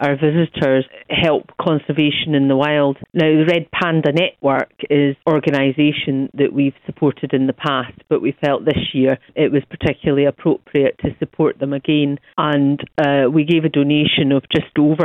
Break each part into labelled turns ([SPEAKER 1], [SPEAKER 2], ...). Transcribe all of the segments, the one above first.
[SPEAKER 1] our visitors help conservation in the wild. Now, the Red Panda Network is an organisation that we've supported in the past, but we felt this year it was particularly appropriate to support them again. And we gave a donation of just over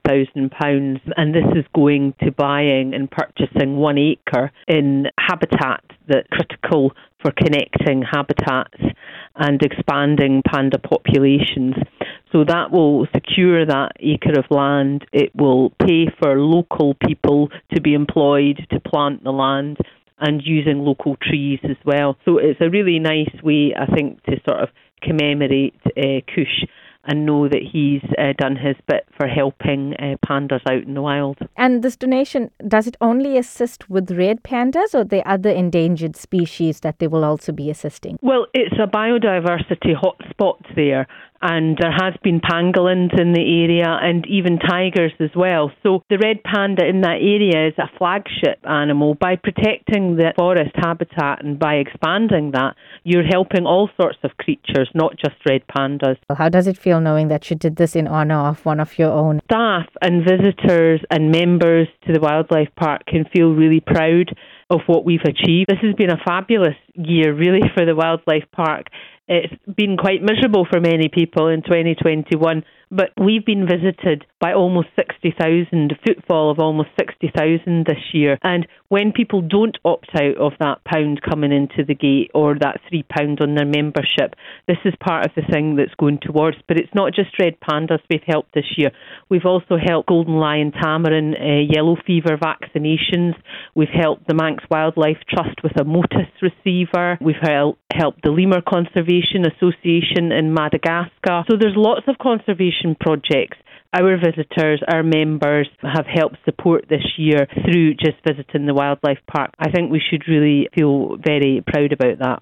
[SPEAKER 1] £5,000, and this is going to buying and purchasing 1 acre in habitat that's critical for connecting habitats and expanding panda populations. So that will secure that acre of land. It will pay for local people to be employed to plant the land and using local trees as well. So it's a really nice way, I think, to sort of commemorate Kush and know that he's done his bit for helping pandas out in the wild.
[SPEAKER 2] And this donation, does it only assist with red pandas, or are there other endangered species that they will also be assisting?
[SPEAKER 1] Well, it's a biodiversity hotspot there, and there has been pangolins in the area and even tigers as well. So the red panda in that area is a flagship animal. By protecting the forest habitat and by expanding that, you're helping all sorts of creatures, not just red pandas.
[SPEAKER 2] How does it feel knowing that you did this in honour of one of your own?
[SPEAKER 1] Staff and visitors and members to the wildlife park can feel really proud of what we've achieved. This has been a fabulous year, really, for the wildlife park. It's been quite miserable for many people in 2021, but we've been visited by almost 60,000, a footfall of almost 60,000 this year. And when people don't opt out of that pound coming into the gate or that £3 on their membership, this is part of the thing that's going towards. But it's not just red pandas we've helped this year. We've also helped golden lion tamarin, yellow fever vaccinations. We've helped the Manx Wildlife Trust with a Motus receiver. We've helped the Lemur Conservation Association in Madagascar. So there's lots of conservation projects. Our visitors, our members have helped support this year through just visiting the wildlife park. I think we should really feel very proud about that.